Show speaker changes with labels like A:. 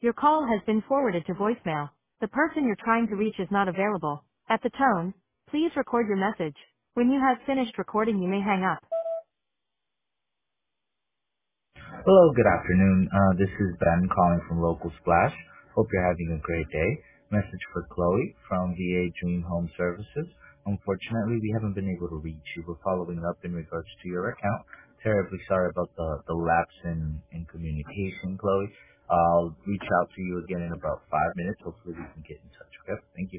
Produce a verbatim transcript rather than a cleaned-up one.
A: Your call has been forwarded to voicemail. The person you're trying to reach is not available. At the tone, please record your message. When you have finished recording, you may hang up.
B: Hello, good afternoon. Uh, this is Ben calling from Local Splash. Hope you're having a great day. Message for Chloe from V A Dream Home Services. Unfortunately, we haven't been able to reach you. We're following up in regards to your account. Terribly sorry about the, the lapse in, in communication, Chloe. I'll reach out to you again in about five minutes. Hopefully we can get in touch, okay? Thank you.